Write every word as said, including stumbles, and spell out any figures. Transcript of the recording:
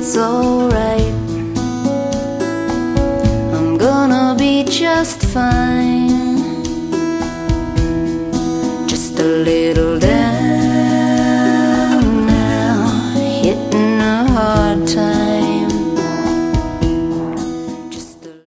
it's alright. I'm gonna be just fine. Just a little